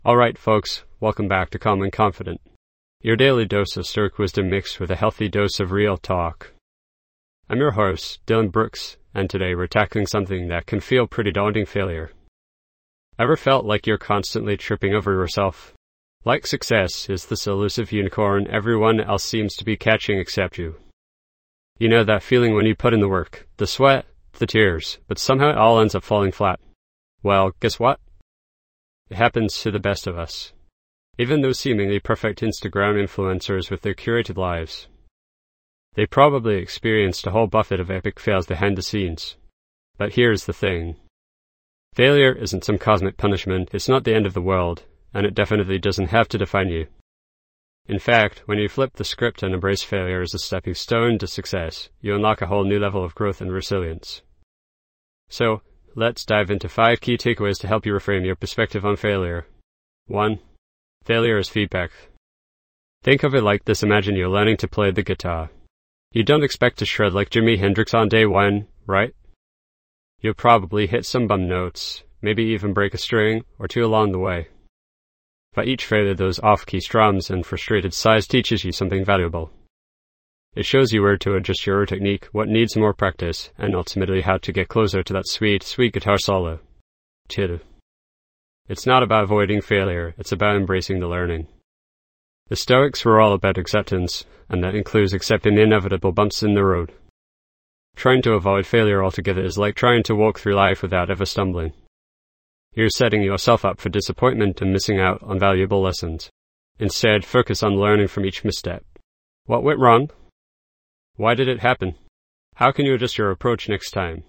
Alright folks, welcome back to Calm and Confident. Your daily dose of Stoic wisdom mixed with a healthy dose of real talk. I'm your host, Dylan Brooks, and today we're tackling something that can feel pretty daunting: failure. Ever felt like you're constantly tripping over yourself? Like success is this elusive unicorn everyone else seems to be catching except you. You know that feeling when you put in the work, the sweat, the tears, but somehow it all ends up falling flat. Well, guess what? It happens to the best of us. Even those seemingly perfect Instagram influencers with their curated lives. They probably experienced a whole buffet of epic fails behind the scenes. But here's the thing. Failure isn't some cosmic punishment, it's not the end of the world, and it definitely doesn't have to define you. In fact, when you flip the script and embrace failure as a stepping stone to success, you unlock a whole new level of growth and resilience. So, let's dive into 5 key takeaways to help you reframe your perspective on failure. 1. Failure is feedback. Think of it like this: imagine you're learning to play the guitar. You don't expect to shred like Jimi Hendrix on day 1, right? You'll probably hit some bum notes, maybe even break a string or two along the way. But each failure, those off-key strums and frustrated sighs, teaches you something valuable. It shows you where to adjust your technique, what needs more practice, and ultimately how to get closer to that sweet, sweet guitar solo. 2. It's not about avoiding failure, it's about embracing the learning. The Stoics were all about acceptance, and that includes accepting the inevitable bumps in the road. Trying to avoid failure altogether is like trying to walk through life without ever stumbling. You're setting yourself up for disappointment and missing out on valuable lessons. Instead, focus on learning from each misstep. What went wrong? Why did it happen? How can you adjust your approach next time?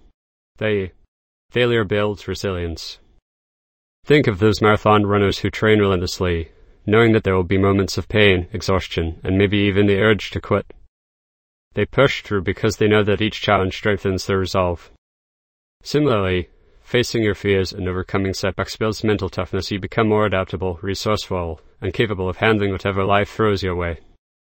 Failure builds resilience. Think of those marathon runners who train relentlessly, knowing that there will be moments of pain, exhaustion, and maybe even the urge to quit. They push through because they know that each challenge strengthens their resolve. Similarly, facing your fears and overcoming setbacks builds mental toughness. You become more adaptable, resourceful, and capable of handling whatever life throws your way.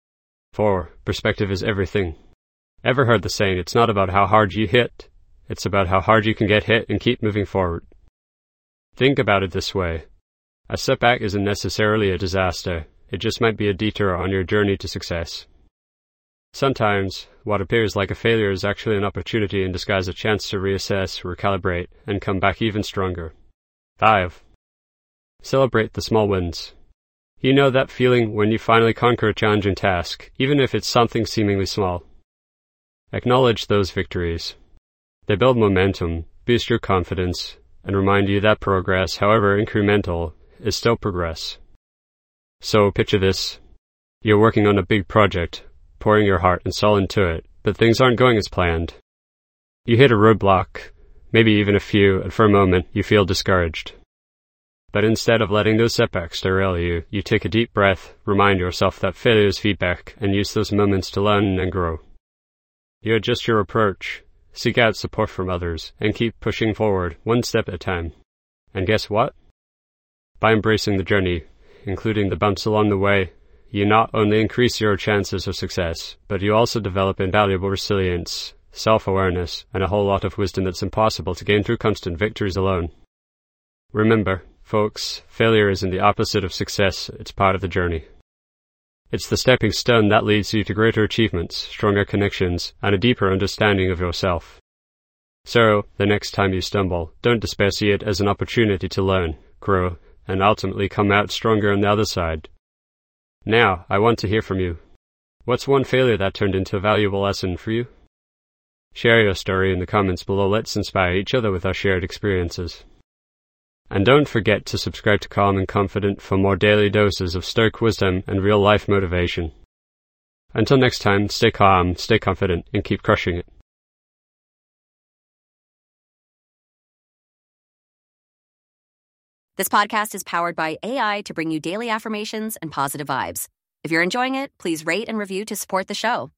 4. Perspective is everything. Ever heard the saying, it's not about how hard you hit, it's about how hard you can get hit and keep moving forward? Think about it this way. A setback isn't necessarily a disaster, it just might be a detour on your journey to success. Sometimes, what appears like a failure is actually an opportunity in disguise, a chance to reassess, recalibrate, and come back even stronger. 5. Celebrate the small wins. You know that feeling when you finally conquer a challenging task, even if it's something seemingly small. Acknowledge those victories. They build momentum, boost your confidence, and remind you that progress, however incremental, is still progress. So picture this. You're working on a big project, pouring your heart and soul into it, but things aren't going as planned. You hit a roadblock, maybe even a few, and for a moment you feel discouraged. But instead of letting those setbacks derail you, you take a deep breath, remind yourself that failure is feedback, and use those moments to learn and grow. You adjust your approach, seek out support from others, and keep pushing forward, one step at a time. And guess what? By embracing the journey, including the bumps along the way, you not only increase your chances of success, but you also develop invaluable resilience, self-awareness, and a whole lot of wisdom that's impossible to gain through constant victories alone. Remember, folks, failure isn't the opposite of success, it's part of the journey. It's the stepping stone that leads you to greater achievements, stronger connections, and a deeper understanding of yourself. So, the next time you stumble, don't despair, see it as an opportunity to learn, grow, and ultimately come out stronger on the other side. Now, I want to hear from you. What's one failure that turned into a valuable lesson for you? Share your story in the comments below. Let's inspire each other with our shared experiences. And don't forget to subscribe to Calm and Confident for more daily doses of Stoic wisdom and real-life motivation. Until next time, stay calm, stay confident, and keep crushing it. This podcast is powered by AI to bring you daily affirmations and positive vibes. If you're enjoying it, please rate and review to support the show.